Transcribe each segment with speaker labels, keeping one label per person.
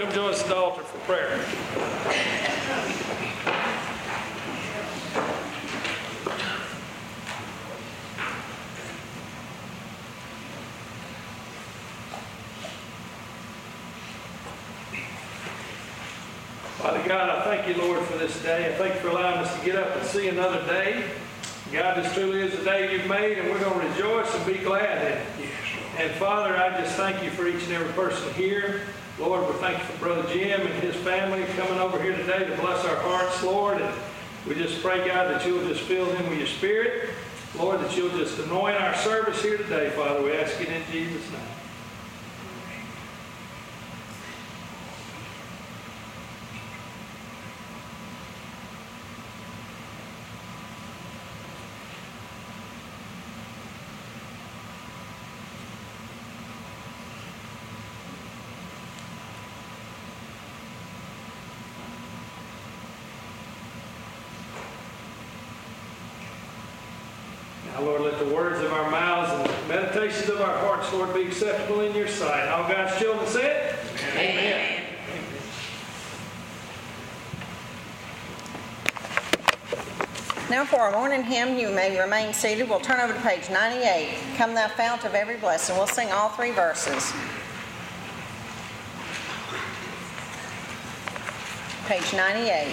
Speaker 1: come join us at the altar for prayer. Father God, I thank you, Lord, for this day. I thank you for allowing us to get up and see another day. God, this truly is the day you've made, and we're going to rejoice and be glad in it. And Father, I just thank you for each and every person here. Lord, we thank you for Brother Jim and his family coming over here today to bless our hearts, Lord. And we just pray, God, that you'll just fill them with your Spirit. Lord, that you'll just anoint our service here today, Father. We ask it in Jesus' name. Now, Lord, let the words of our mouths and the meditations of our hearts, Lord, be acceptable in your sight. And all God's children said, Amen.
Speaker 2: Now for our morning hymn, you may remain seated. We'll turn over to page 98. Come thou fount of every blessing. We'll sing all three verses. Page 98.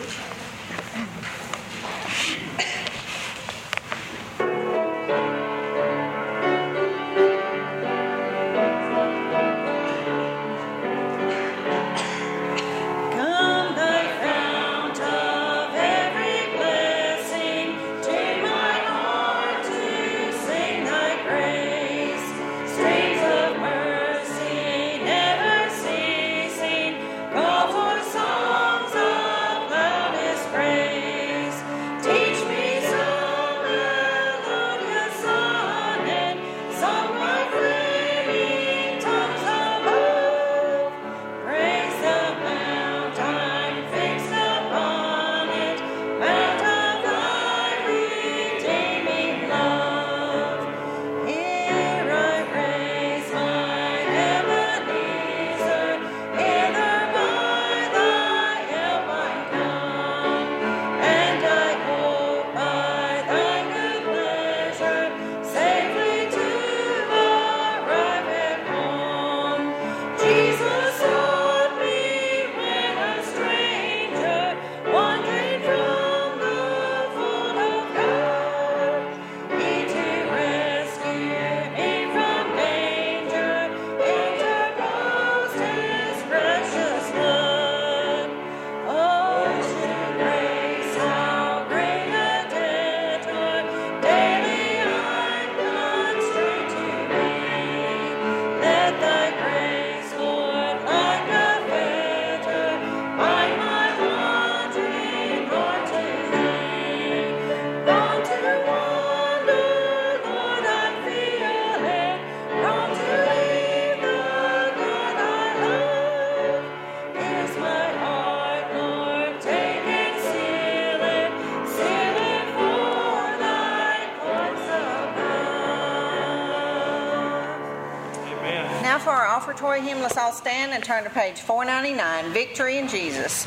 Speaker 2: For our offertory hymn, let's all stand and turn to page 499, Victory in Jesus.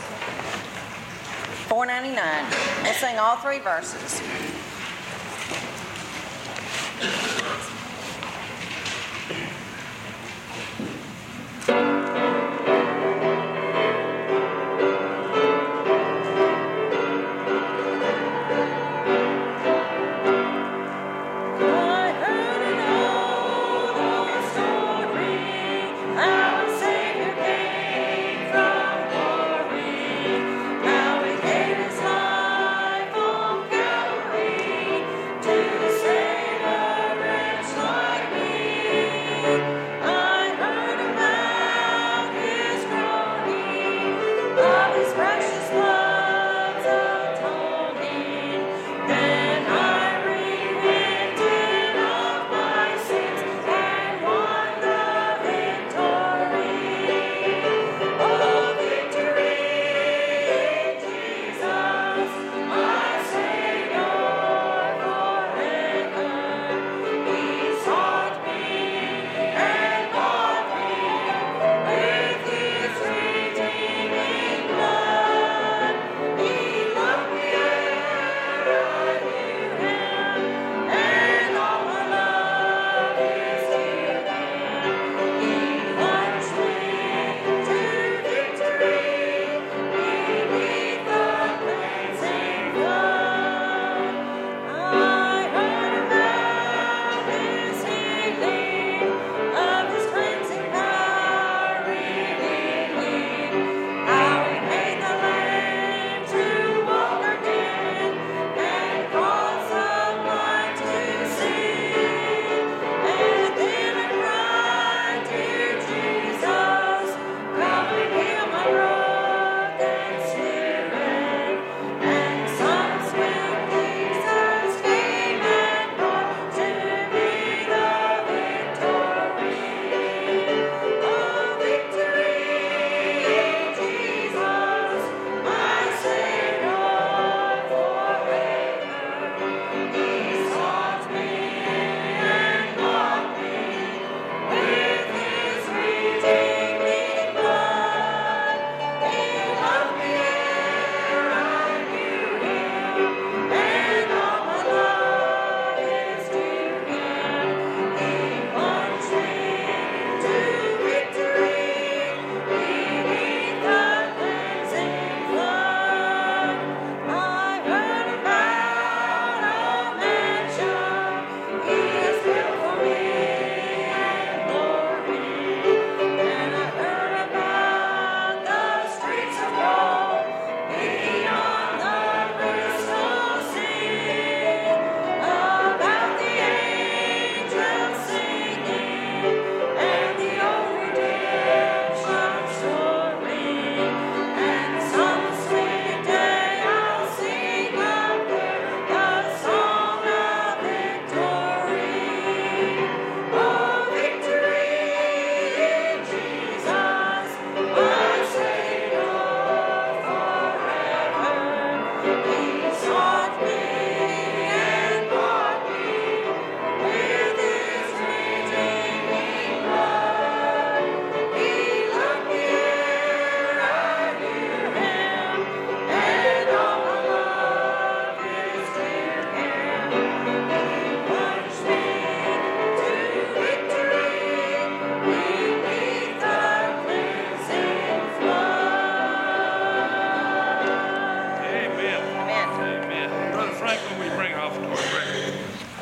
Speaker 2: 499. We'll sing all three verses.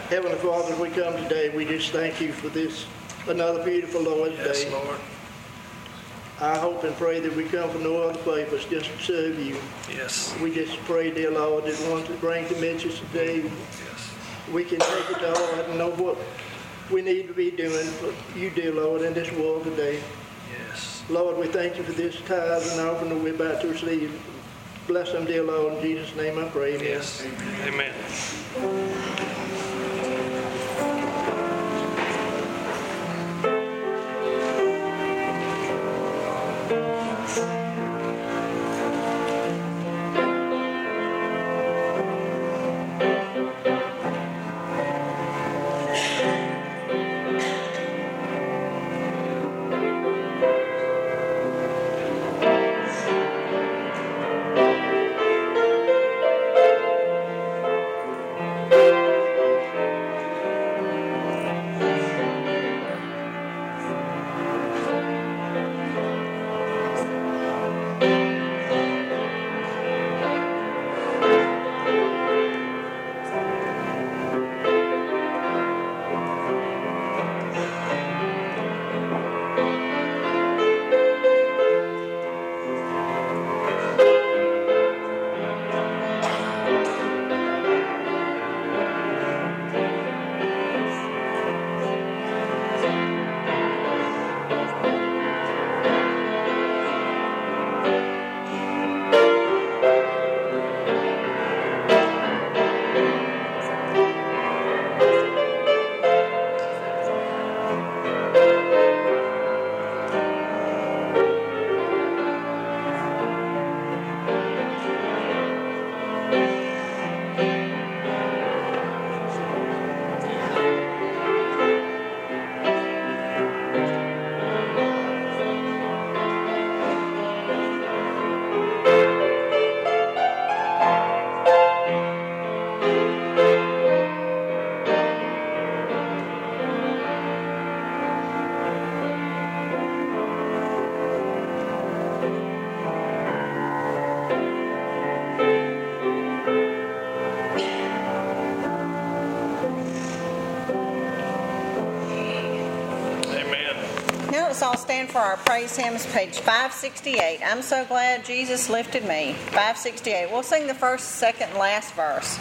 Speaker 3: Heavenly Father, as we come today, we just thank you for this, another beautiful Lord's
Speaker 1: Yes,
Speaker 3: Day.
Speaker 1: Lord.
Speaker 3: I hope and pray that we come for no other purpose, just to serve you.
Speaker 1: Yes.
Speaker 3: We just pray, dear Lord, that once it brings the message today,
Speaker 1: Yes.
Speaker 3: we can take it to heart and know what we need to be doing for you, dear Lord, in this world today.
Speaker 1: Yes.
Speaker 3: Lord, we thank you for this tithe and offering that we're about to receive. Bless them, dear Lord. In Jesus' name I pray. Amen.
Speaker 1: Yes. Amen.
Speaker 2: Now let's all stand for our praise hymns, page 568. I'm so glad Jesus lifted me. 568. We'll sing the first, second, and last verse.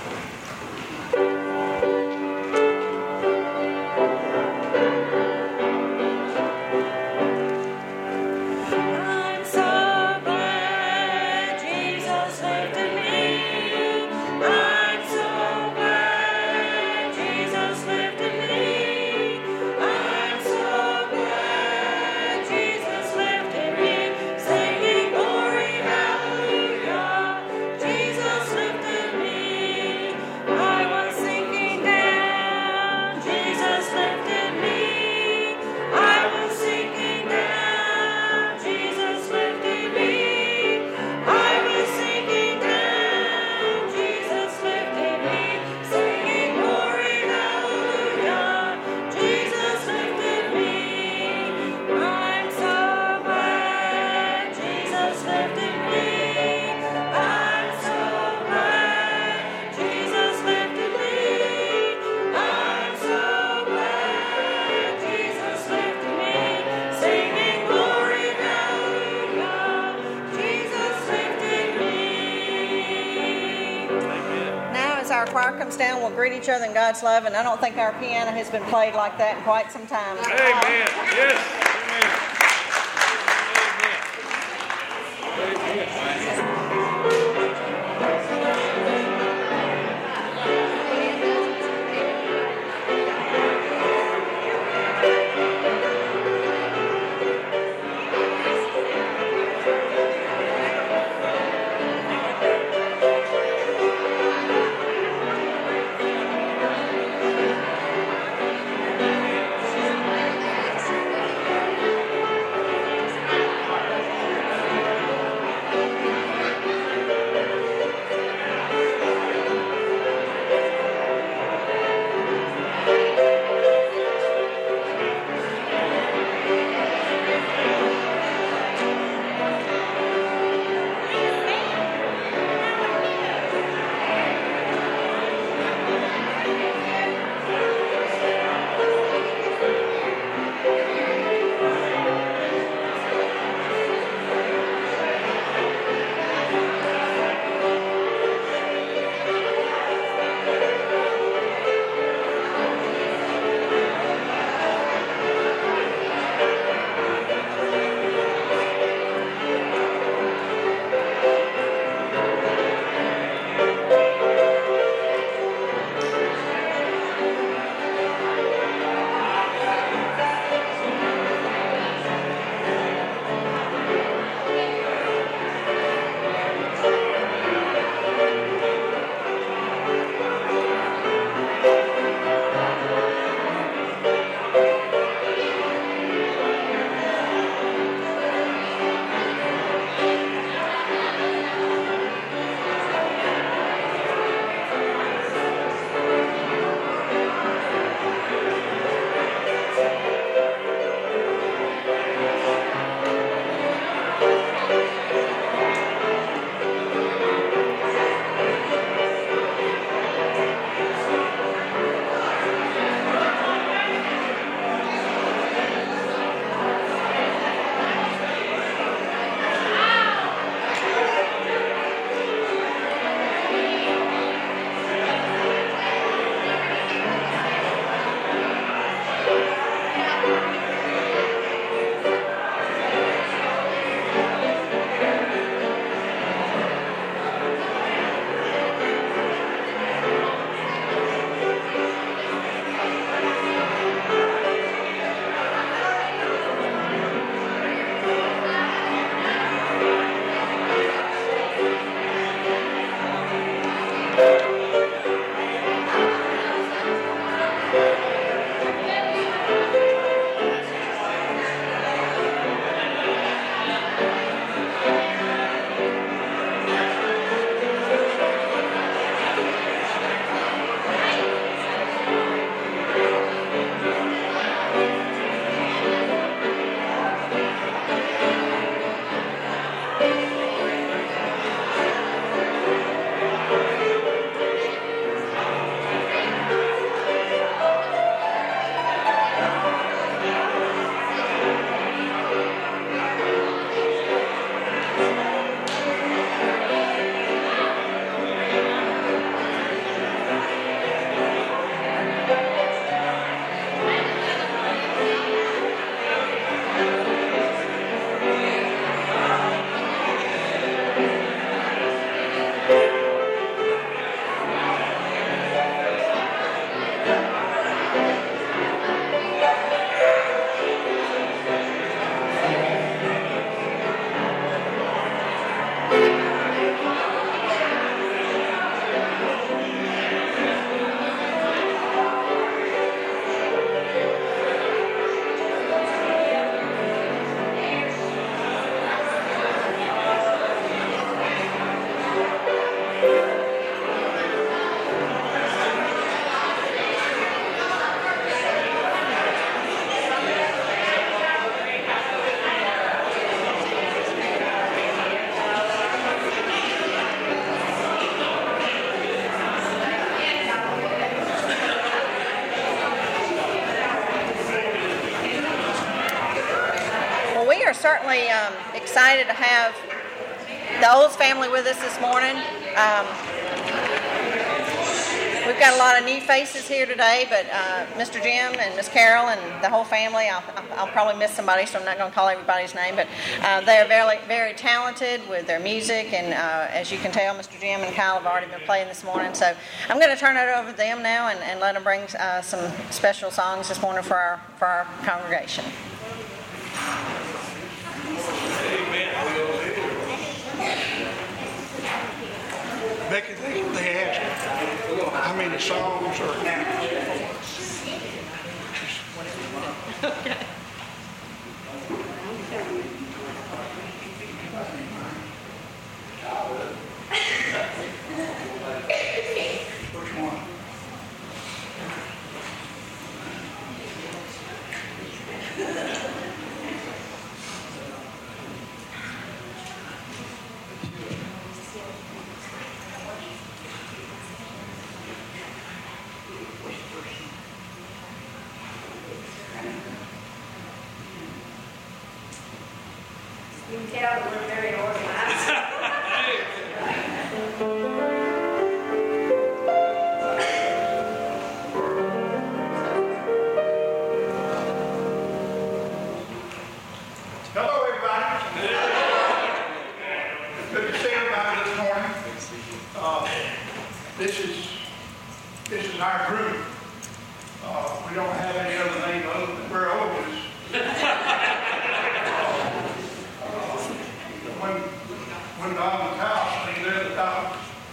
Speaker 2: Our choir comes down, we'll greet each other in God's love, and I don't think our piano has been played like that in quite some time.
Speaker 1: Amen. Yes. Amen.
Speaker 2: certainly excited to have the Olds family with us this morning. We've got a lot of new faces here today, but Mr. Jim and Miss Carol and the whole family, I'll probably miss somebody, so I'm not going to call everybody's name, but they are very, very talented with their music, and as you can tell, Mr. Jim and Kyle have already been playing this morning, so I'm going to turn it over to them now and let them bring some special songs this morning for our congregation.
Speaker 4: Becky, they asked how many songs are Which one?
Speaker 5: You can tell that we're very organized.
Speaker 4: Hello, everybody. Good to see everybody this morning. This is our group. We don't have any other name other than we're Otis. When Don was house, they did the top.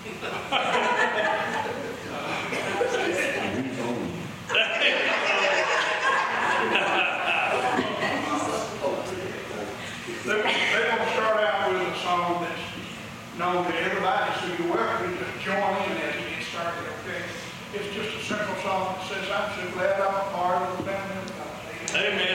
Speaker 4: They're going to start out with a song that's known to everybody, so you're welcome to join in as we get started, okay? It's just a simple song that says, I'm so glad I'm a part of the family of God.
Speaker 1: Amen.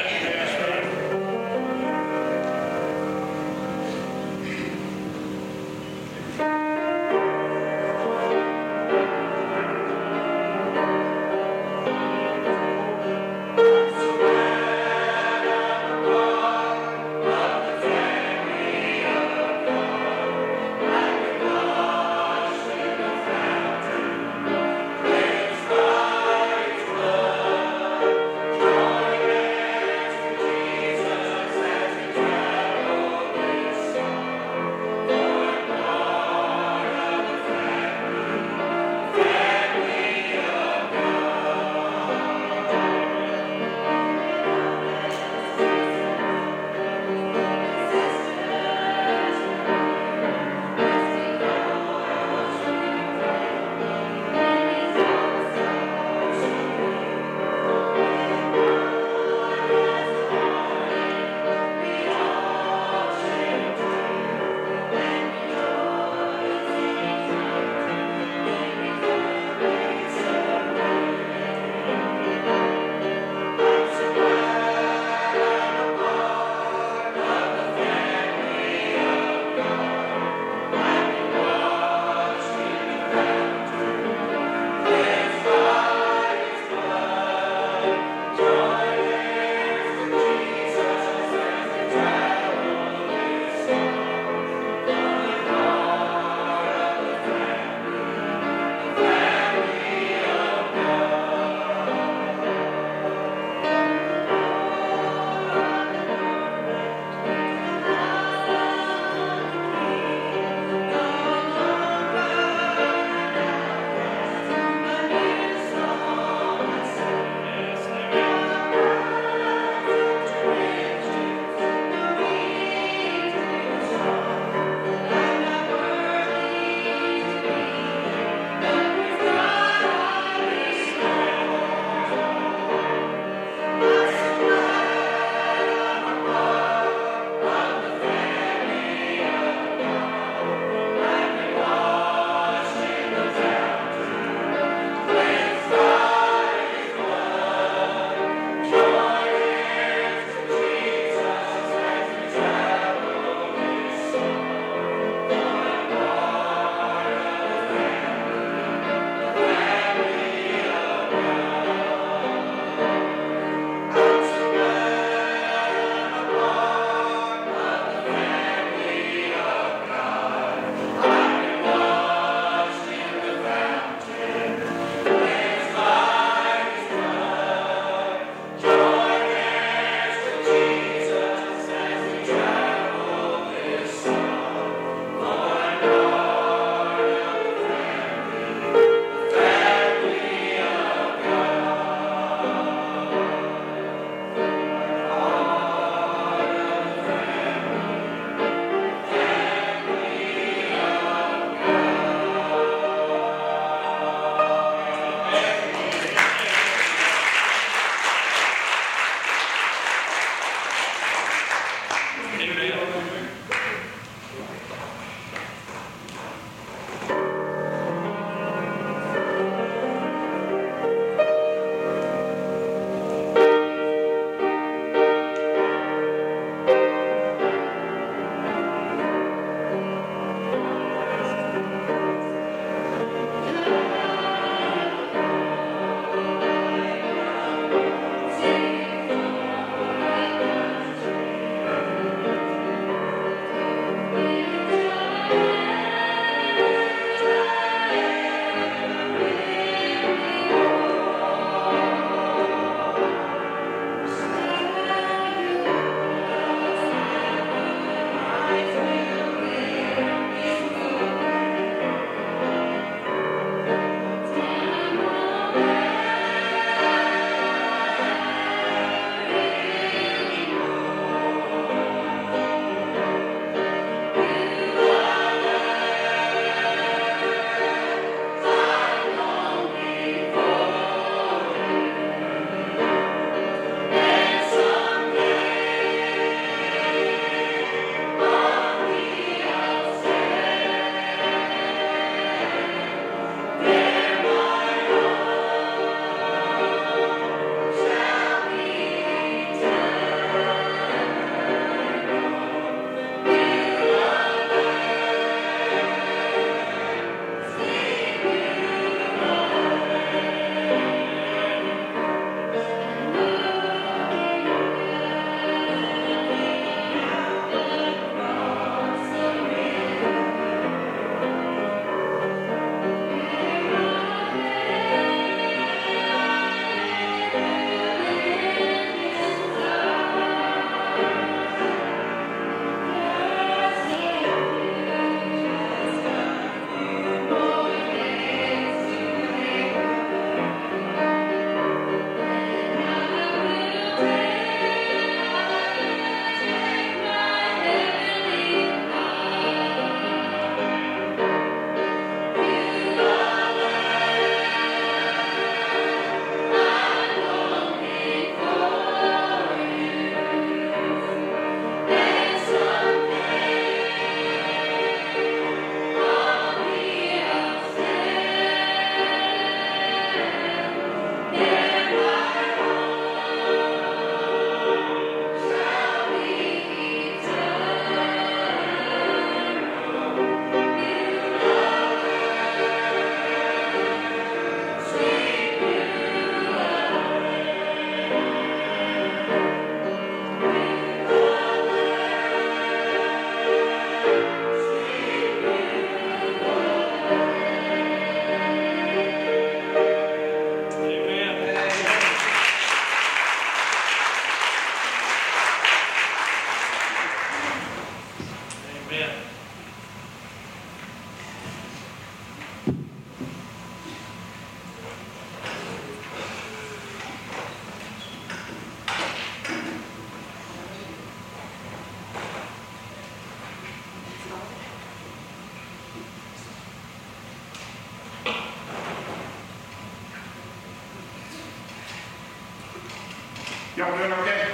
Speaker 4: Y'all doing okay?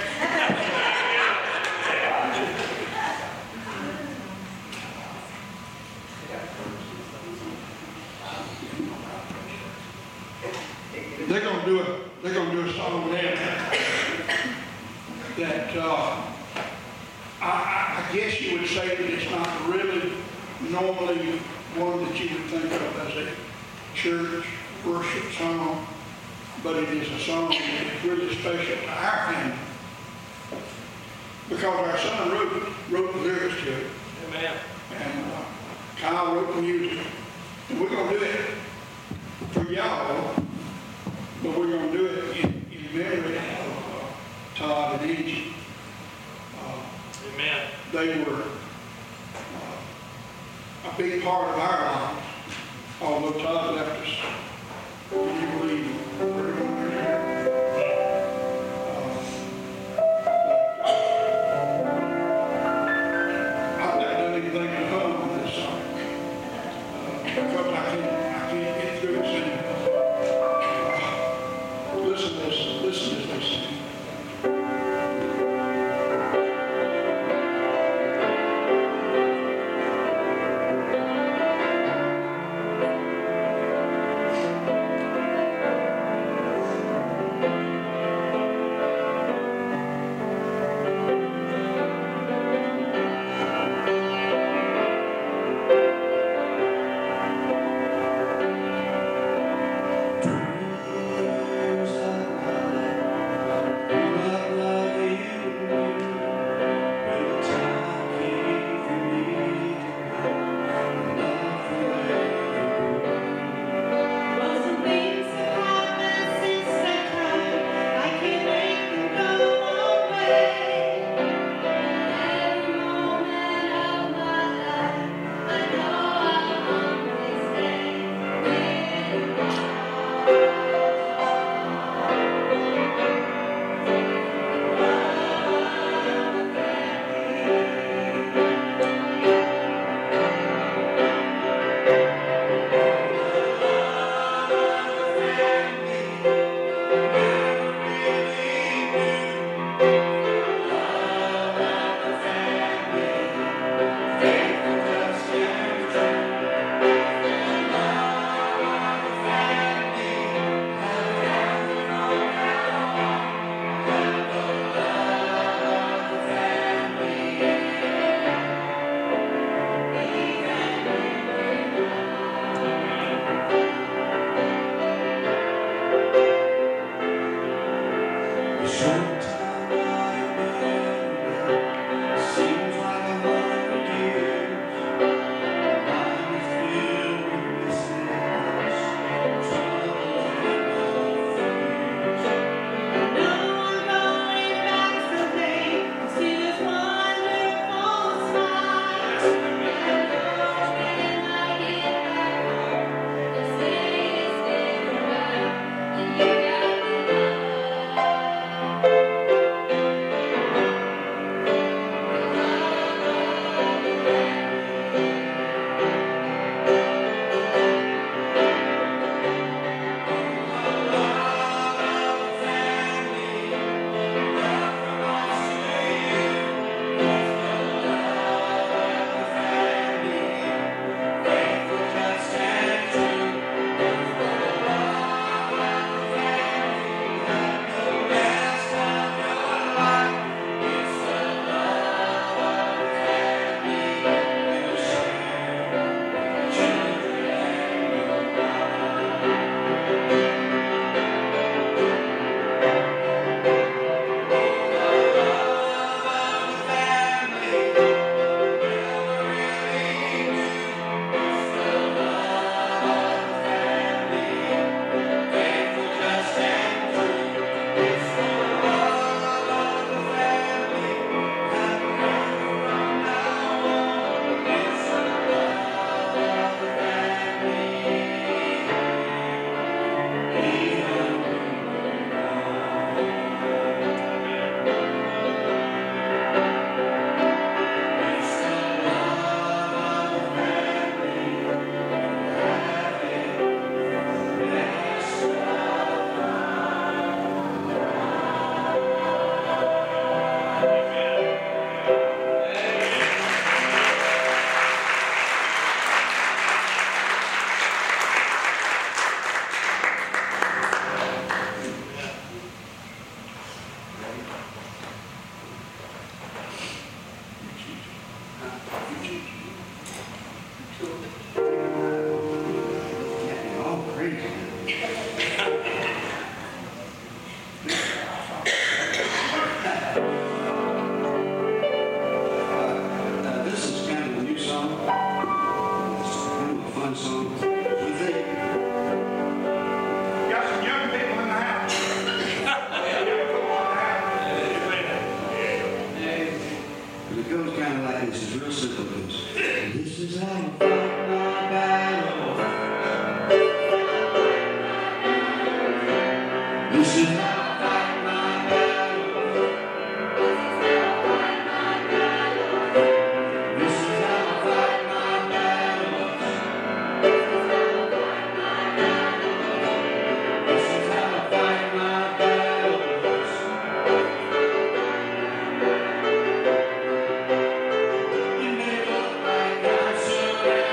Speaker 4: They're gonna do a song there that, I guess you would say that it's not really normally one that you would think of as a church worship song, but it is a song that is really special to our family. Because our son wrote the lyrics to it.
Speaker 1: Amen.
Speaker 4: And Kyle wrote the music. And we're going to do it for y'all, but we're going to do it in memory of Todd and Angie.
Speaker 1: Amen.
Speaker 4: They were a big part of our lives, although Todd left us. Can you believe? I've not done anything to hum on this song because I can't get through it singing. Listen to this they sing.
Speaker 6: all crazy. This is kind of a new song. It's kind of a fun song. What do you think?
Speaker 4: Got some young people in the house. Young folks in the house.
Speaker 6: But it goes kind of like this. It's real simple. It goes, this is how I fight my battle. This is how I fight my battle. This is how I fight my battles. This is how I fight my battles. You may look like I'm surrounded.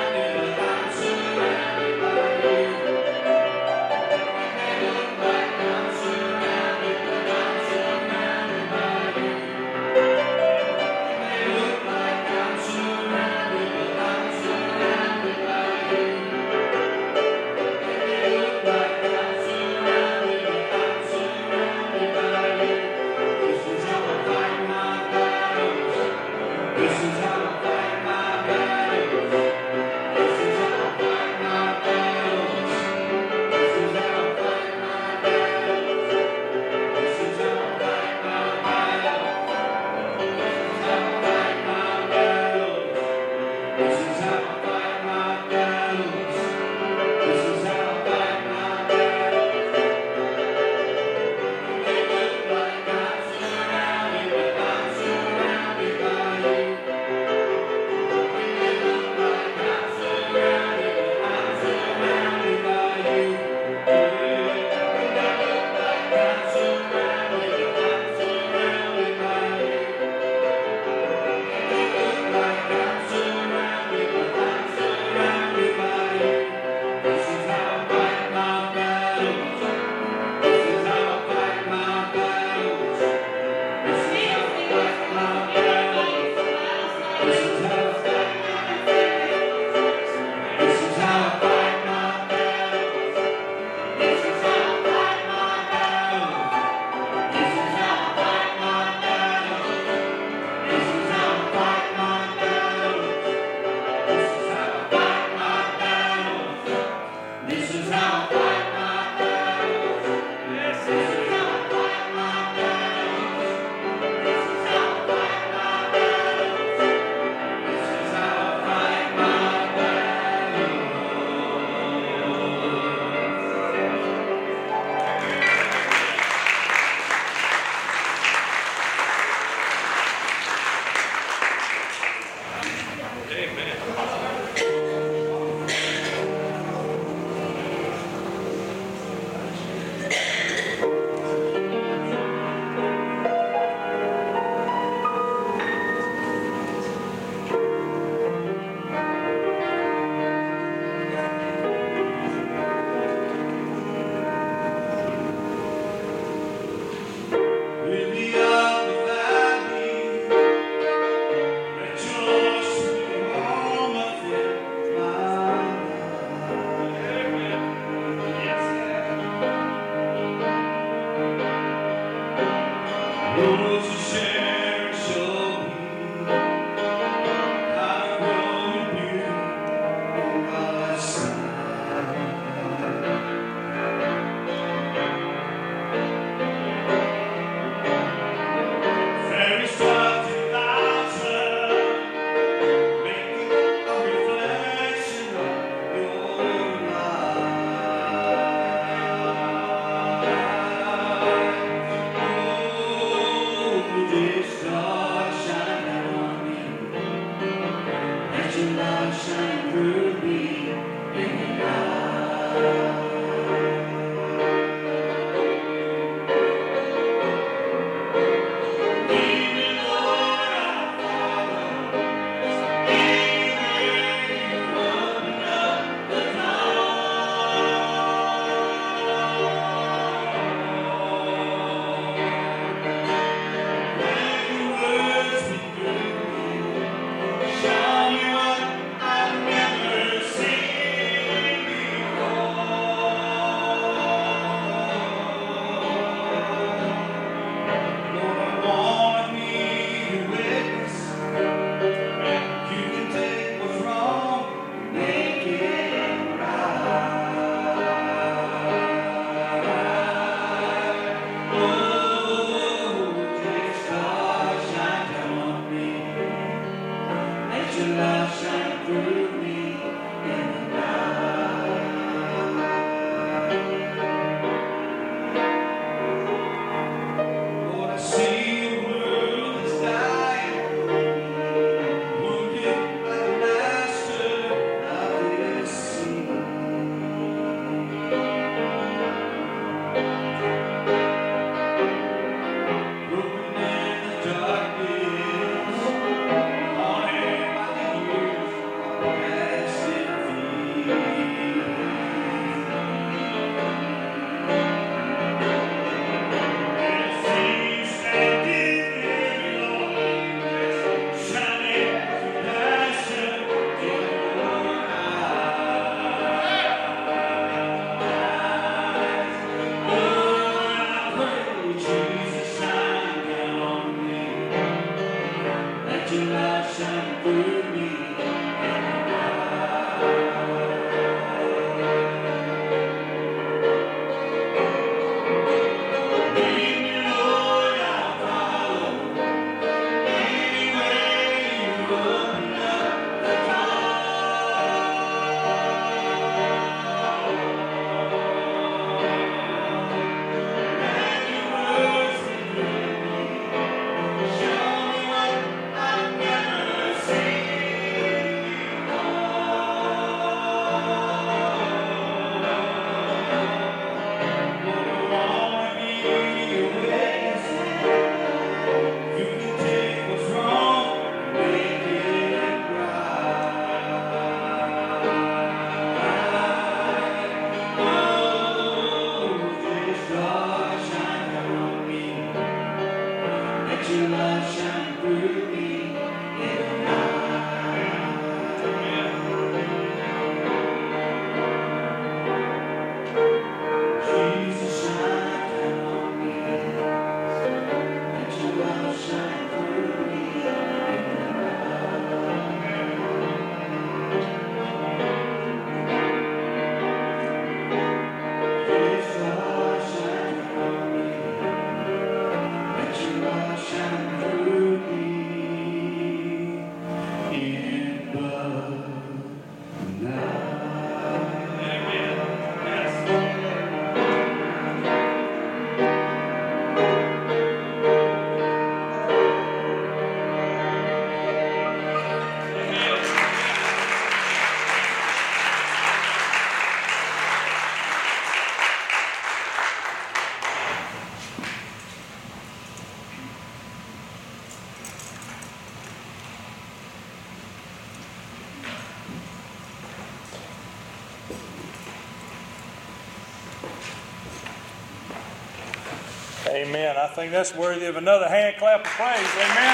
Speaker 1: Amen. I think that's worthy of another hand clap of praise. Amen.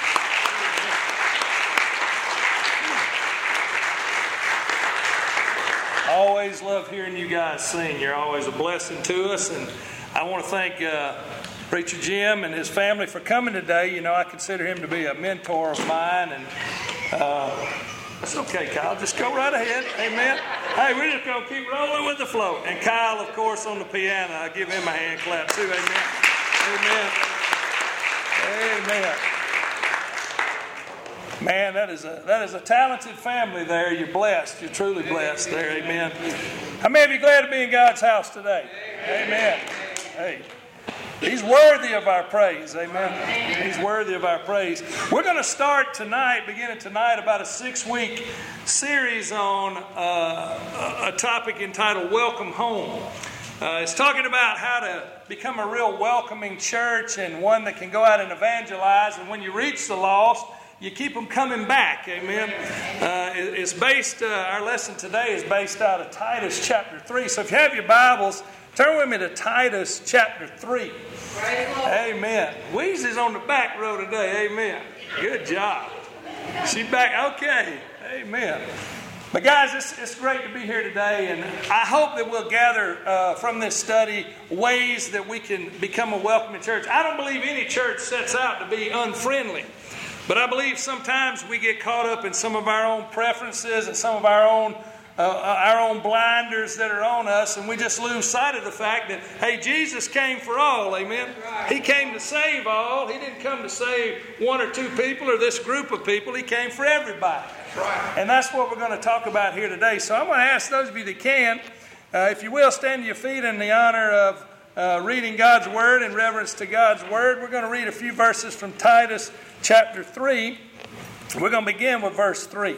Speaker 1: I always love hearing you guys sing. You're always a blessing to us. And I want to thank Preacher Jim and his family for coming today. You know, I consider him to be a mentor of mine. And it's okay, Kyle. Just go right ahead. Amen. Hey, we're just going to keep rolling with the flow. And Kyle, of course, on the piano. I give him a hand clap too. Amen. Amen. Amen. Man, that is a talented family there. You're blessed. You're truly blessed there. Amen. How many of you glad to be in God's house today? Amen. Hey. He's worthy of our praise. Amen. He's worthy of our praise. We're going to start tonight, beginning tonight, about a 6-week series on a topic entitled Welcome Home. It's talking about how to become a real welcoming church and one that can go out and evangelize. And when you reach the lost, you keep them coming back. Amen. It's based, our lesson today is based out of Titus chapter 3. So if you have your Bibles, turn with me to Titus chapter 3. Amen. Weezy's on the back row today. Amen. Good job. She's back. Okay. Amen. But guys, it's great to be here today, and I hope that we'll gather from this study ways that we can become a welcoming church. I don't believe any church sets out to be unfriendly, but I believe sometimes we get caught up in some of our own preferences and some of our own blinders that are on us, and we just lose sight of the fact that, hey, Jesus came for all, amen? He came to save all. He didn't come to save one or two people or this group of people. He came for everybody. And that's what we're going to talk about here today. So I'm going to ask those of you that can, if you will, stand to your feet in the honor of reading God's Word in reverence to God's Word. We're going to read a few verses from Titus chapter 3. We're going to begin with verse 3.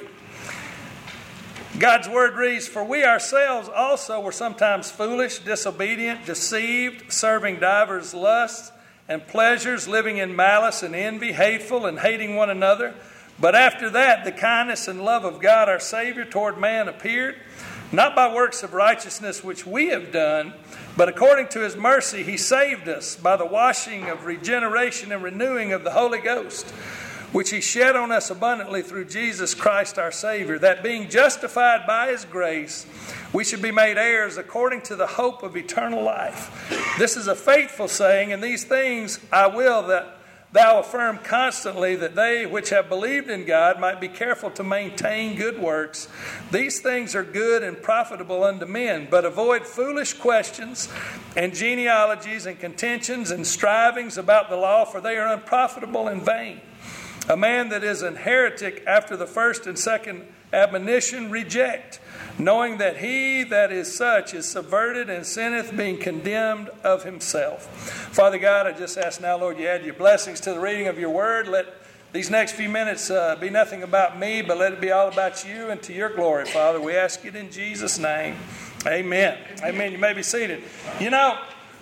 Speaker 1: God's Word reads, "For we ourselves also were sometimes foolish, disobedient, deceived, serving divers lusts and pleasures, living in malice and envy, hateful and hating one another. But after that, the kindness and love of God our Savior toward man appeared, not by works of righteousness which we have done, but according to His mercy He saved us by the washing of regeneration and renewing of the Holy Ghost, which He shed on us abundantly through Jesus Christ our Savior, that being justified by His grace, we should be made heirs according to the hope of eternal life. This is a faithful saying, and these things I will that thou affirm constantly, that they which have believed in God might be careful to maintain good works. These things are good and profitable unto men, but avoid foolish questions and genealogies and contentions and strivings about the law, for they are unprofitable and vain. A man that is an heretic after the first and second admonition reject, knowing that he that is such is subverted and sinneth, being condemned of himself." Father God, I just ask now, Lord, you add your blessings to the reading of your word. Let these next few minutes be nothing about me, but let it be all about you and to your glory, Father. We ask it in Jesus' name. Amen. Amen. You may be seated. You know,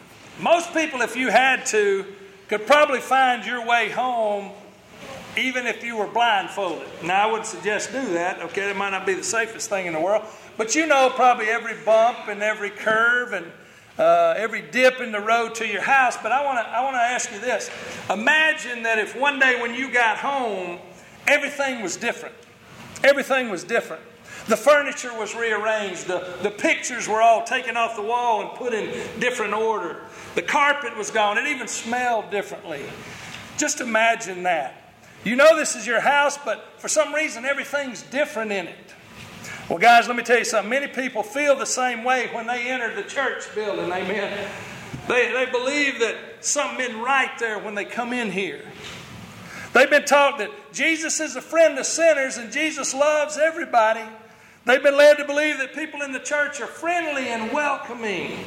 Speaker 1: most people, if you had to, could probably find your way home even if you were blindfolded. Now, I wouldn't suggest do that. Okay, that might not be the safest thing in the world. But you know probably every bump and every curve and every dip in the road to your house. But I want to ask you this. Imagine that if one day when you got home, everything was different. Everything was different. The furniture was rearranged. The pictures were all taken off the wall and put in different order. The carpet was gone. It even smelled differently. Just imagine that. You know this is your house, but for some reason everything's different in it. Well, guys, let me tell you something. Many people feel the same way when they enter the church building. Amen. They believe that something isn't right there when they come in here. They've been taught that Jesus is a friend of sinners and Jesus loves everybody. They've been led to believe that people in the church are friendly and welcoming.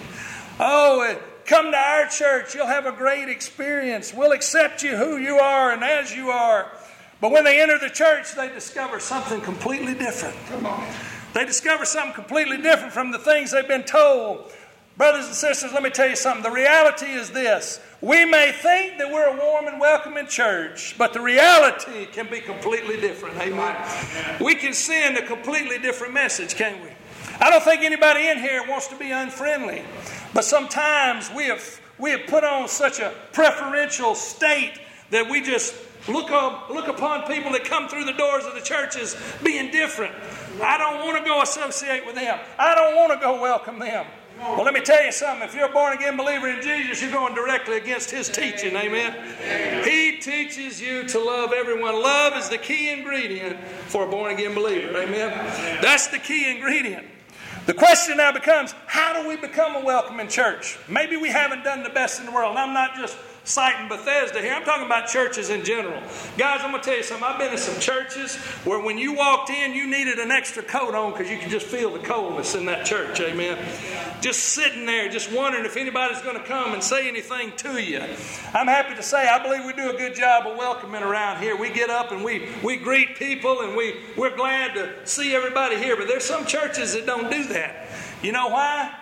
Speaker 1: Oh, come to our church. You'll have a great experience. We'll accept you who you are and as you are. But when they enter the church, they discover something completely different. Come on. They discover something completely different from the things they've been told. Brothers and sisters, let me tell you something. The reality is this. We may think that we're a warm and welcoming church, but the reality can be completely different. Amen. We can send a completely different message, can't we? I don't think anybody in here wants to be unfriendly. But sometimes we have we have put on such a preferential state that we just look upon people that come through the doors of the church as being different. I don't want to go associate with them. I don't want to go welcome them. Well, let me tell you something. If you're a born-again believer in Jesus, you're going directly against His teaching. Amen? He teaches you to love everyone. Love is the key ingredient for a born-again believer. Amen? That's the key ingredient. The question now becomes, how do we become a welcoming church? Maybe we haven't done the best in the world. And I'm not just citing Bethesda here. I'm talking about churches in general. Guys, I'm going to tell you something. I've been in some churches where when you walked in, you needed an extra coat on because you could just feel the coldness in that church. Amen. Just sitting there, just wondering if anybody's going to come and say anything to you. I'm happy to say I believe we do a good job of welcoming around here. We get up and we greet people and we're glad to see everybody here. But there's some churches that don't do that. You know why?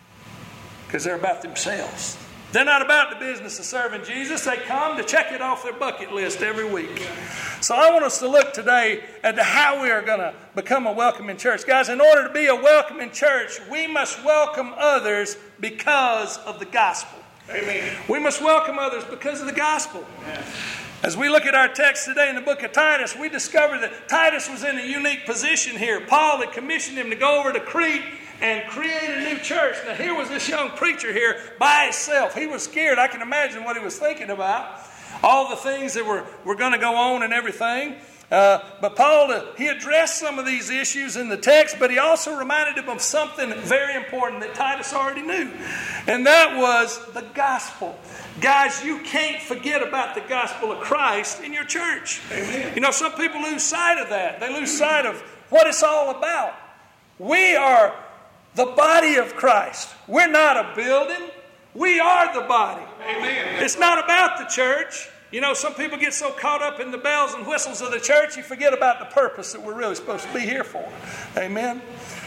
Speaker 1: Because they're about themselves. They're not about the business of serving Jesus. They come to check it off their bucket list every week. So I want us to look today at how we are going to become a welcoming church. Guys, in order to be a welcoming church, we must welcome others because of the gospel. Amen. We must welcome others because of the gospel. Amen. As we look at our text today in the book of Titus, we discover that Titus was in a unique position here. Paul had commissioned him to go over to Crete and create a new church. Now here was this young preacher here by himself. He was scared. I can imagine what he was thinking about. All the things that were going to go on and everything. But Paul, he addressed some of these issues in the text, but he also reminded him of something very important that Titus already knew. And that was the gospel. Guys, you can't forget about the gospel of Christ in your church. Amen. You know, some people lose sight of that. They lose sight of what it's all about. We are the body of Christ. We're not a building. We are the body. Amen. It's not about the church. You know, some people get so caught up in the bells and whistles of the church, you forget about the purpose that we're really supposed to be here for. Amen.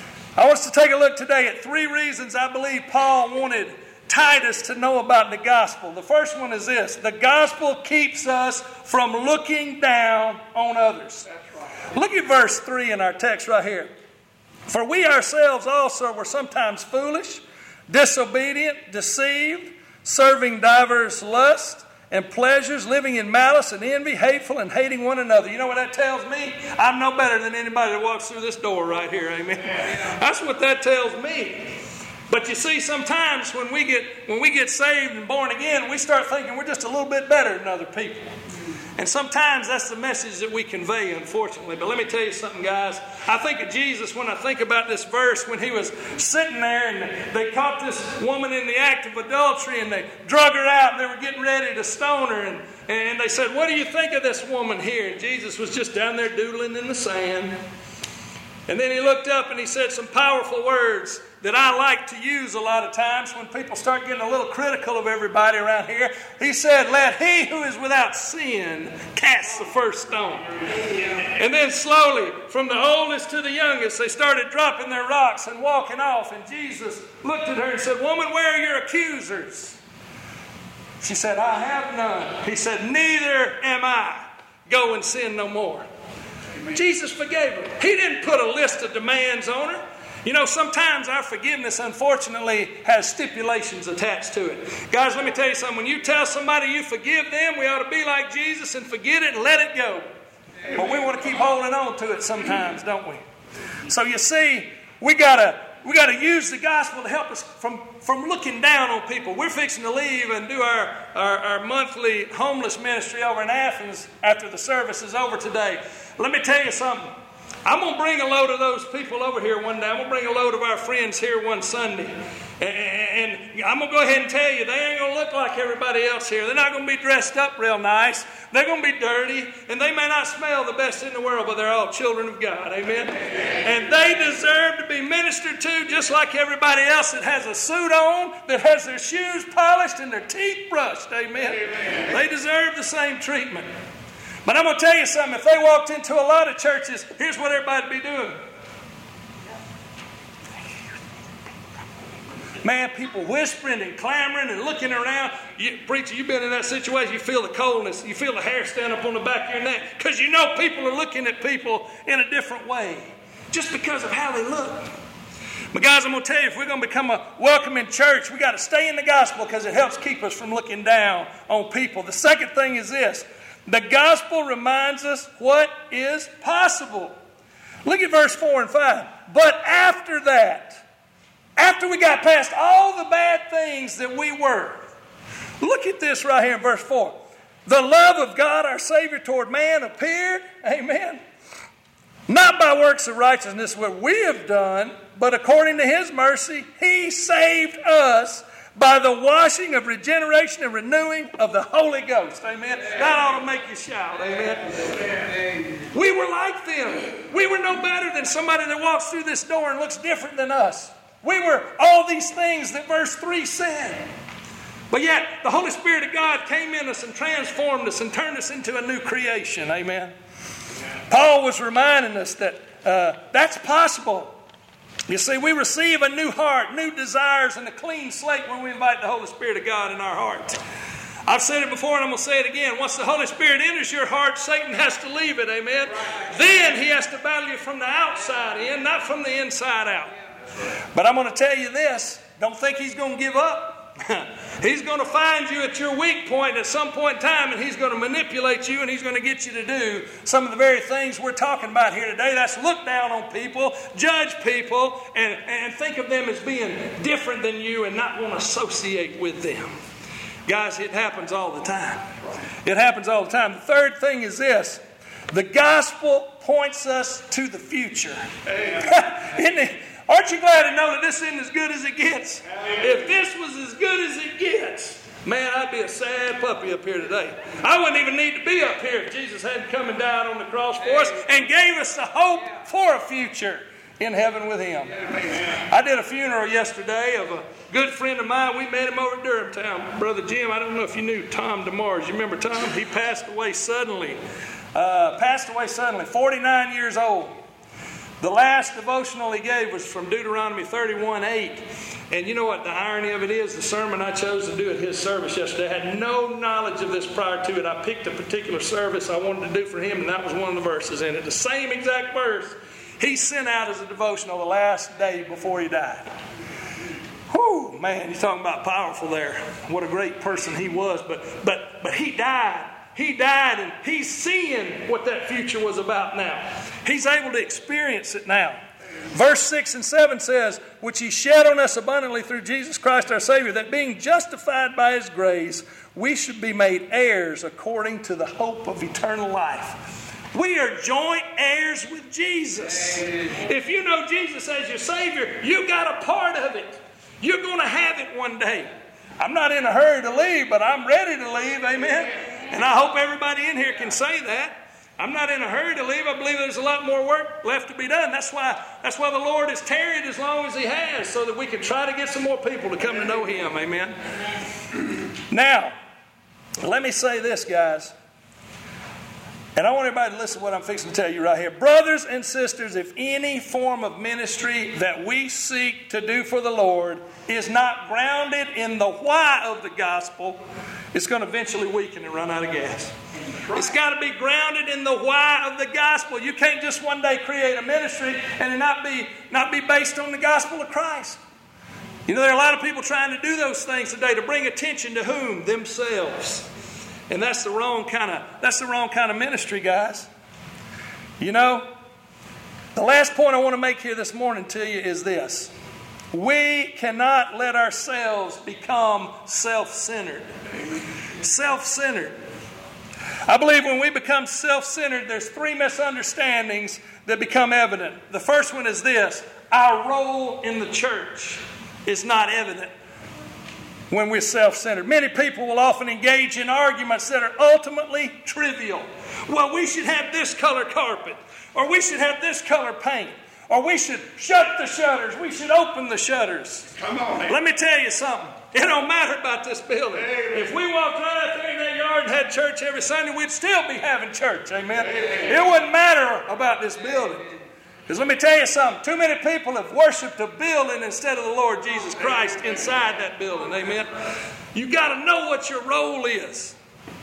Speaker 1: I want us to take a look today at 3 reasons I believe Paul wanted Titus to know about the gospel. The first one is this: the gospel keeps us from looking down on others. That's right. Look at verse 3 in our text right here. For we ourselves also were sometimes foolish, disobedient, deceived, serving divers lusts and pleasures, living in malice and envy, hateful and hating one another. You know what that tells me? I'm no better than anybody that walks through this door right here. Amen. That's what that tells me. But you see, sometimes when we get saved and born again, we start thinking we're just a little bit better than other people. And sometimes that's the message that we convey, unfortunately. But let me tell you something, guys. I think of Jesus when I think about this verse, when he was sitting there and they caught this woman in the act of adultery and they drug her out and they were getting ready to stone her. And they said, "What do you think of this woman here?" And Jesus was just down there doodling in the sand. And then he looked up and he said some powerful words that I like to use a lot of times when people start getting a little critical of everybody around here. He said, "Let he who is without sin cast the first stone." And then slowly, from the oldest to the youngest, they started dropping their rocks and walking off. And Jesus looked at her and said, "Woman, where are your accusers?" She said, "I have none." He said, "Neither am I. Go and sin no more." Jesus forgave her. He didn't put a list of demands on her. You know, sometimes our forgiveness, unfortunately, has stipulations attached to it. Guys, let me tell you something. When you tell somebody you forgive them, we ought to be like Jesus and forget it and let it go. But we want to keep holding on to it sometimes, don't we? So you see, we gotta use the gospel to help us from looking down on people. We're fixing to leave and do our monthly homeless ministry over in Athens after the service is over today. Let me tell you something. I'm going to bring a load of those people over here one day. I'm going to bring a load of our friends here one Sunday. And I'm going to go ahead and tell you, they ain't going to look like everybody else here. They're not going to be dressed up real nice. They're going to be dirty. And they may not smell the best in the world, but they're all children of God. Amen? And they deserve to be ministered to just like everybody else that has a suit on, that has their shoes polished and their teeth brushed. Amen? They deserve the same treatment. But I'm going to tell you something. If they walked into a lot of churches, here's what everybody would be doing. Man, people whispering and clamoring and looking around. Preacher, you've been in that situation. You feel the coldness. You feel the hair stand up on the back of your neck. Because you know people are looking at people in a different way. Just because of how they look. But guys, I'm going to tell you, if we're going to become a welcoming church, we got to stay in the gospel because it helps keep us from looking down on people. The second thing is this. The gospel reminds us what is possible. Look at verse 4 and 5. But after that, after we got past all the bad things that we were, look at this right here in verse 4. The love of God our Savior toward man appeared, amen, not by works of righteousness what we have done, but according to His mercy, He saved us by the washing of regeneration and renewing of the Holy Ghost. Amen. That ought to make you shout. Amen. We were like them. We were no better than somebody that walks through this door and looks different than us. We were all these things that verse 3 said. But yet, the Holy Spirit of God came in us and transformed us and turned us into a new creation. Amen. Paul was reminding us that that's possible. You see, we receive a new heart, new desires, and a clean slate when we invite the Holy Spirit of God in our heart. I've said it before and I'm going to say it again. Once the Holy Spirit enters your heart, Satan has to leave it, amen? Then he has to battle you from the outside in, not from the inside out. But I'm going to tell you this. Don't think he's going to give up. He's going to find you at your weak point at some point in time, and he's going to manipulate you, and he's going to get you to do some of the very things we're talking about here today. That's look down on people, judge people, and think of them as being different than you and not want to associate with them. Guys, it happens all the time. It happens all the time. The third thing is this. The gospel points us to the future. Isn't it? Aren't you glad to know that this isn't as good as it gets? If this was as good as it gets, man, I'd be a sad puppy up here today. I wouldn't even need to be up here if Jesus hadn't come and died on the cross for us and gave us the hope for a future in heaven with Him. I did a funeral yesterday of a good friend of mine. We met him over at Durham Town. Brother Jim, I don't know if you knew Tom DeMars. You remember Tom? He passed away suddenly. 49 years old. The last devotional he gave was from Deuteronomy 31:8. And you know what the irony of it is? The sermon I chose to do at his service yesterday, I had no knowledge of this prior to it. I picked a particular service I wanted to do for him, and that was one of the verses in it. The same exact verse he sent out as a devotional the last day before he died. Whew, man, you're talking about powerful there. What a great person he was. But he died. He died, and he's seeing what that future was about now. He's able to experience it now. Verse 6 and 7 says, which He shed on us abundantly through Jesus Christ our Savior, that being justified by His grace, we should be made heirs according to the hope of eternal life. We are joint heirs with Jesus. If you know Jesus as your Savior, you got a part of it. You're going to have it one day. I'm not in a hurry to leave, but I'm ready to leave, amen? And I hope everybody in here can say that. I'm not in a hurry to leave. I believe there's a lot more work left to be done. That's why the Lord has tarried as long as He has, so that we can try to get some more people to come to know Him. Amen. Now, let me say this, guys. And I want everybody to listen to what I'm fixing to tell you right here. Brothers and sisters, if any form of ministry that we seek to do for the Lord is not grounded in the why of the gospel, it's going to eventually weaken and run out of gas. It's got to be grounded in the why of the gospel. You can't just one day create a ministry and it not be based on the gospel of Christ. You know, there are a lot of people trying to do those things today to bring attention to whom? Themselves. And that's the wrong kind of ministry, guys. You know, the last point I want to make here this morning to you is this. We cannot let ourselves become self-centered. Self-centered. I believe when we become self-centered, there's 3 misunderstandings that become evident. The first one is this. Our role in the church is not evident when we're self-centered. Many people will often engage in arguments that are ultimately trivial. Well, we should have this color carpet, or we should have this color paint, or we should shut the shutters, we should open the shutters.
Speaker 4: Come on, man.
Speaker 1: Let me tell you something. It don't matter about this building. Amen. If we walked right out there in that yard and had church every Sunday, we'd still be having church. Amen. It wouldn't matter about this building. Because let me tell you something. Too many people have worshipped a building instead of the Lord Jesus Christ inside that building. Amen. You got to know what your role is.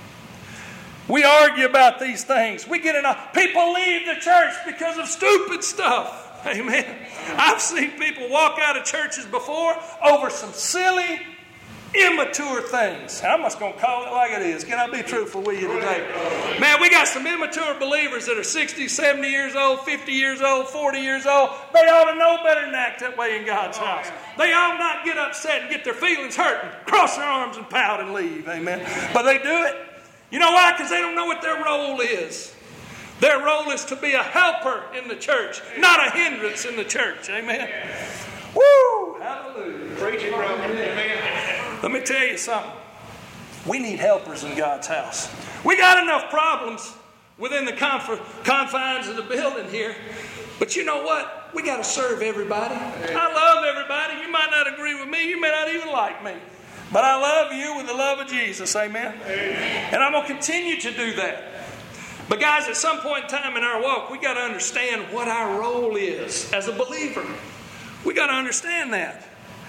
Speaker 1: We argue about these things. People leave the church because of stupid stuff. Amen. I've seen people walk out of churches before over some silly, immature things. I'm just going to call it like it is. Can I be truthful with you today? Man, we got some immature believers that are 60, 70 years old, 50 years old, 40 years old. They ought to know better than to act that way in God's house. They ought not get upset and get their feelings hurt and cross their arms and pout and leave. Amen. But they do it. You know why? Because they don't know what their role is. Their role is to be a helper in the church, not a hindrance in the church. Amen. Woo! Hallelujah.
Speaker 4: Preaching, brother. Amen.
Speaker 1: Let me tell you something. We need helpers in God's house. We got enough problems within the confines of the building here. But you know what? We got to serve everybody. I love everybody. You might not agree with me. You may not even like me. But I love you with the love of Jesus. Amen. And I'm going to continue to do that. But guys, at some point in time in our walk, we got to understand what our role is as a believer. We got to understand that.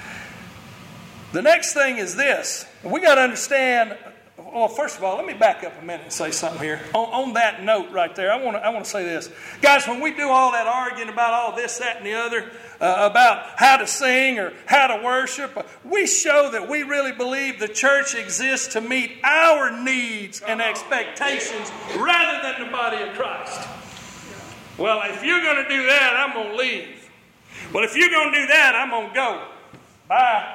Speaker 1: The next thing is this. We got to understand. Well, first of all, let me back up a minute and say something here. On that note right there, I want to say this. Guys, when we do all that arguing about all this, that, and the other, about how to sing or how to worship, we show that we really believe the church exists to meet our needs and expectations rather than the body of Christ. Well, if you're going to do that, I'm going to leave. Well, if you're going to do that, I'm going to go. Bye.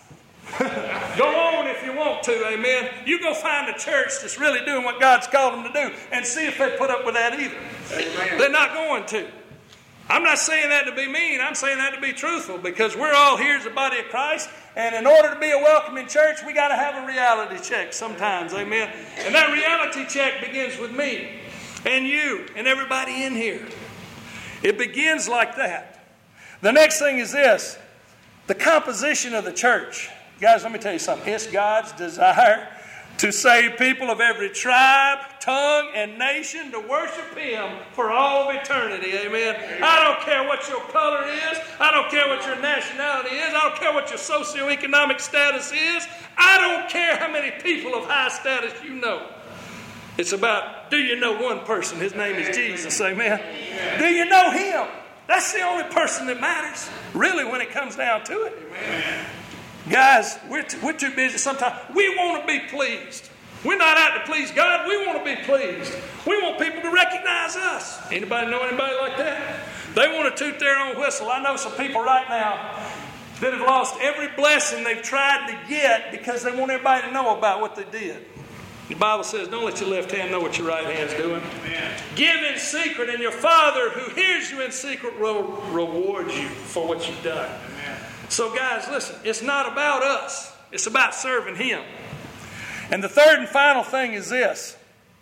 Speaker 1: Go on if you want to, amen. You go find a church that's really doing what God's called them to do and see if they put up with that either. Amen. They're not going to. I'm not saying that to be mean. I'm saying that to be truthful, because we're all here as the body of Christ, and in order to be a welcoming church, we got to have a reality check sometimes, amen. And that reality check begins with me and you and everybody in here. It begins like that. The next thing is this: the composition of the church. Guys, let me tell you something. It's God's desire to save people of every tribe, tongue, and nation to worship Him for all of eternity. Amen. I don't care what your color is. I don't care what your nationality is. I don't care what your socioeconomic status is. I don't care how many people of high status you know. It's about, do you know one person? His name is Jesus. Amen. Do you know Him? That's the only person that matters, really, when it comes down to it. Amen. Guys, we're too busy sometimes. We want to be pleased. We're not out to please God. We want to be pleased. We want people to recognize us. Anybody know anybody like that? They want to toot their own whistle. I know some people right now that have lost every blessing they've tried to get because they want everybody to know about what they did. The Bible says, don't let your left hand know what your right hand's doing. Amen. Give in secret, and your Father who hears you in secret will reward you for what you've done. Amen. So guys, listen, it's not about us. It's about serving Him. And the third and final thing is this: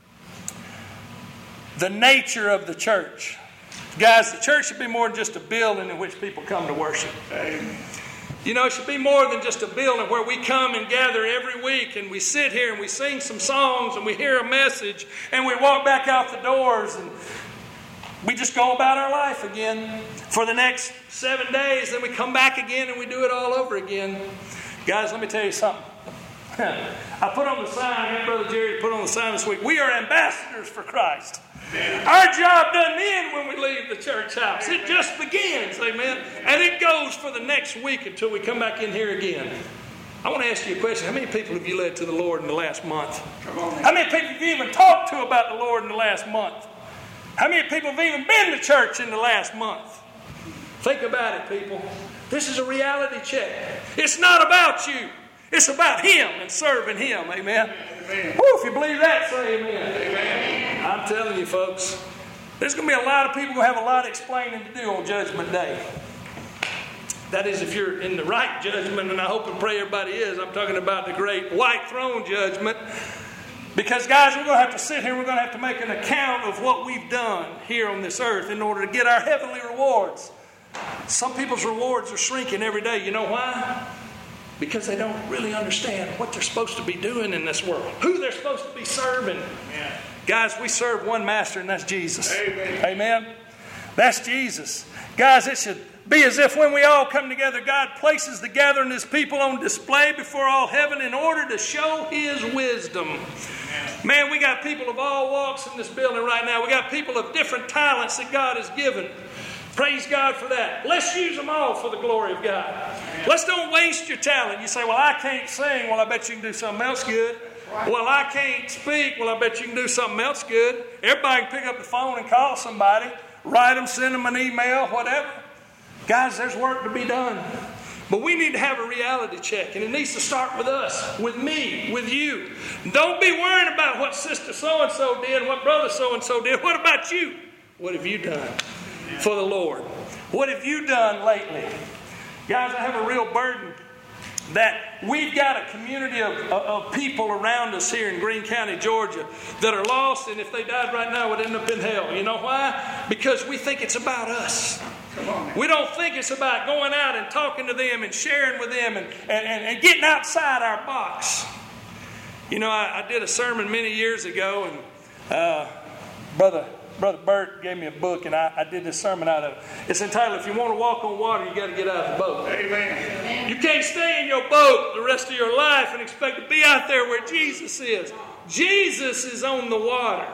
Speaker 1: the nature of the church. Guys, the church should be more than just a building in which people come to worship. Amen. You know, it should be more than just a building where we come and gather every week and we sit here and we sing some songs and we hear a message and we walk back out the doors and we just go about our life again for the next 7 days. Then we come back again and we do it all over again. Guys, let me tell you something. I put on the sign, Brother Jerry put on the sign this week. We are ambassadors for Christ. Our job doesn't end when we leave the church house. It just begins, amen. And it goes for the next week until we come back in here again. I want to ask you a question. How many people have you led to the Lord in the last month? How many people have you even talked to about the Lord in the last month? How many people have even been to church in the last month? Think about it, people. This is a reality check. It's not about you. It's about Him and serving Him. Amen. Amen. Woo, if you believe that, say amen. Amen. I'm telling you, folks, there's going to be a lot of people who have a lot of explaining to do on Judgment Day. That is, if you're in the right judgment, and I hope and pray everybody is. I'm talking about the great white throne judgment. Because, guys, we're going to have to sit here. We're going to have to make an account of what we've done here on this earth in order to get our heavenly rewards. Some people's rewards are shrinking every day. You know why? Because they don't really understand what they're supposed to be doing in this world, who they're supposed to be serving. Amen. Guys, we serve one master, and that's Jesus. Amen. Amen. That's Jesus. Guys, it should be as if when we all come together, God places the gathering of His people on display before all heaven in order to show His wisdom. Amen. Man, we got people of all walks in this building right now. We got people of different talents that God has given. Praise God for that. Let's use them all for the glory of God. Let's don't waste your talent. You say, well, I can't sing. Well, I bet you can do something else good. Well, I can't speak. Well, I bet you can do something else good. Everybody can pick up the phone and call somebody, write them, send them an email, whatever. Guys, there's work to be done. But we need to have a reality check, and it needs to start with us, with me, with you. Don't be worrying about what sister so-and-so did, what brother so-and-so did. What about you? What have you done for the Lord? What have you done lately? Guys, I have a real burden that we've got a community of people around us here in Greene County, Georgia, that are lost, and if they died right now, would end up in hell. You know why? Because we think it's about us. We don't think it's about going out and talking to them and sharing with them and getting outside our box. You know, I did a sermon many years ago, and Brother Bert gave me a book, and I did this sermon out of it. It's entitled, If You Want to Walk on Water, You Got to Get Out of the Boat.
Speaker 4: Amen.
Speaker 1: You can't stay in your boat the rest of your life and expect to be out there where Jesus is. Jesus is on the water.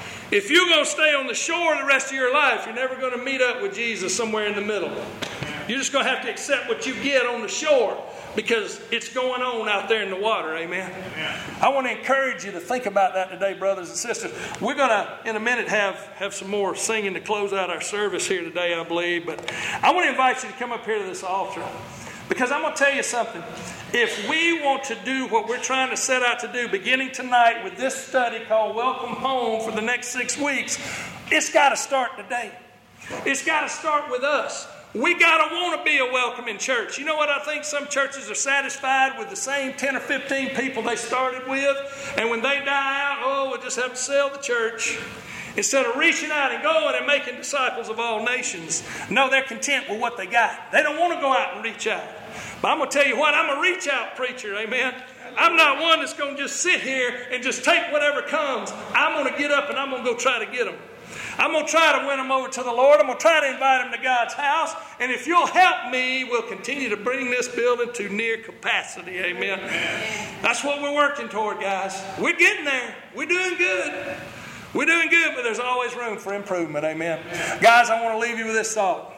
Speaker 1: If you're going to stay on the shore the rest of your life, you're never going to meet up with Jesus somewhere in the middle. You're just going to have to accept what you get on the shore, because it's going on out there in the water. Amen. I want to encourage you to think about that today, brothers and sisters. We're going to, in a minute, have some more singing to close out our service here today, I believe. But I want to invite you to come up here to this altar, because I'm going to tell you something. If we want to do what we're trying to set out to do, beginning tonight with this study called Welcome Home for the next 6 weeks, it's got to start today. It's got to start with us. We got to want to be a welcoming church. You know what I think? Some churches are satisfied with the same 10 or 15 people they started with. And when they die out, we'll just have to sell the church. Instead of reaching out and going and making disciples of all nations. No, they're content with what they got. They don't want to go out and reach out. But I'm going to tell you what, I'm a reach out preacher, amen. I'm not one that's going to just sit here and just take whatever comes. I'm going to get up and I'm going to go try to get them. I'm going to try to win them over to the Lord. I'm going to try to invite them to God's house. And if you'll help me, we'll continue to bring this building to near capacity. Amen. That's what we're working toward, guys. We're getting there. We're doing good. We're doing good, but there's always room for improvement. Amen. Guys, I want to leave you with this thought.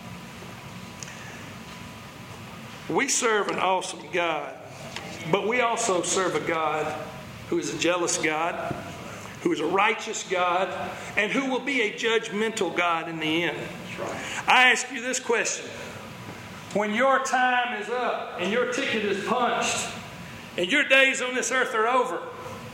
Speaker 1: We serve an awesome God, but we also serve a God who is a jealous God, who is a righteous God, and who will be a judgmental God in the end. I ask you this question. When your time is up and your ticket is punched and your days on this earth are over,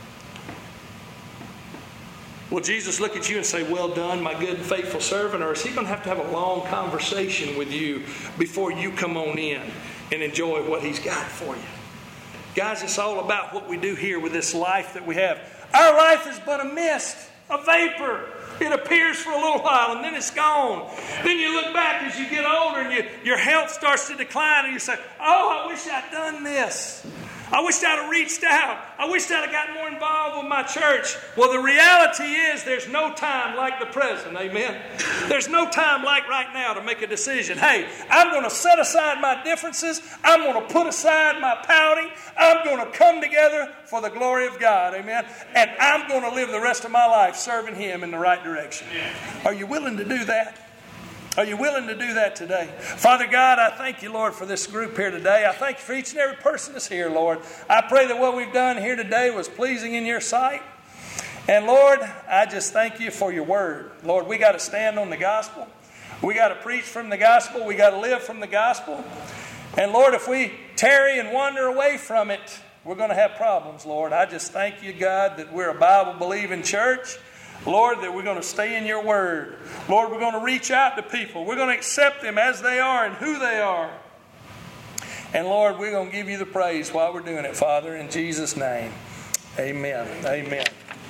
Speaker 1: will Jesus look at you and say, well done, my good and faithful servant? Or is he going to have a long conversation with you before you come on in and enjoy what he's got for you? Guys, it's all about what we do here with this life that we have. Our life is but a mist, a vapor. It appears for a little while and then it's gone. Then you look back as you get older and your health starts to decline and you say, I wish I'd done this. I wish I'd have reached out. I wish I'd have gotten more involved with my church. Well, the reality is there's no time like the present. Amen. There's no time like right now to make a decision. Hey, I'm going to set aside my differences. I'm going to put aside my pouting. I'm going to come together for the glory of God. Amen. And I'm going to live the rest of my life serving him in the right direction. Are you willing to do that? Are you willing to do that today? Father God, I thank you, Lord, for this group here today. I thank you for each and every person that's here, Lord. I pray that what we've done here today was pleasing in your sight. And Lord, I just thank you for your word. Lord, we got to stand on the gospel. We got to preach from the gospel. We got to live from the gospel. And Lord, if we tarry and wander away from it, we're going to have problems, Lord. I just thank you, God, that we're a Bible-believing church. Lord, that we're going to stay in your word. Lord, we're going to reach out to people. We're going to accept them as they are and who they are. And Lord, we're going to give you the praise while we're doing it, Father, in Jesus' name. Amen. Amen.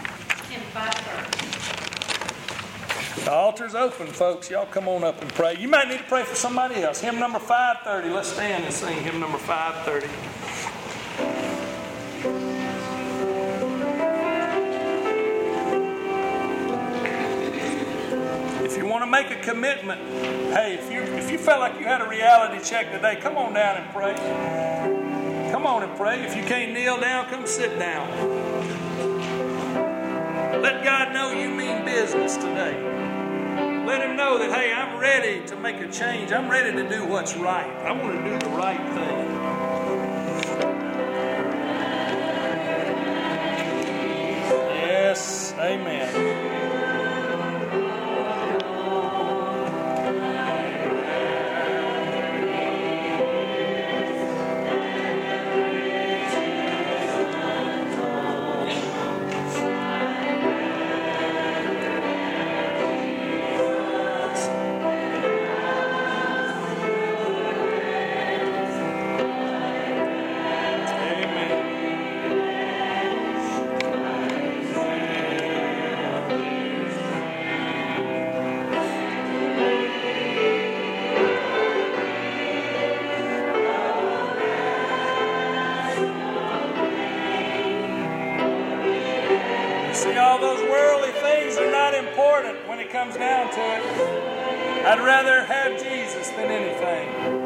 Speaker 1: The altar's open, folks. Y'all come on up and pray. You might need to pray for somebody else. Hymn number 530. Let's stand and sing hymn number 530. If you want to make a commitment, hey, if you felt like you had a reality check today, come on down and pray. Come on and pray. If you can't kneel down, come sit down. Let God know you mean business today. Let him know that, hey, I'm ready to make a change. I'm ready to do what's right. I want to do the right thing. Yes, amen. All those worldly things are not important when it comes down to it. I'd rather have Jesus than anything.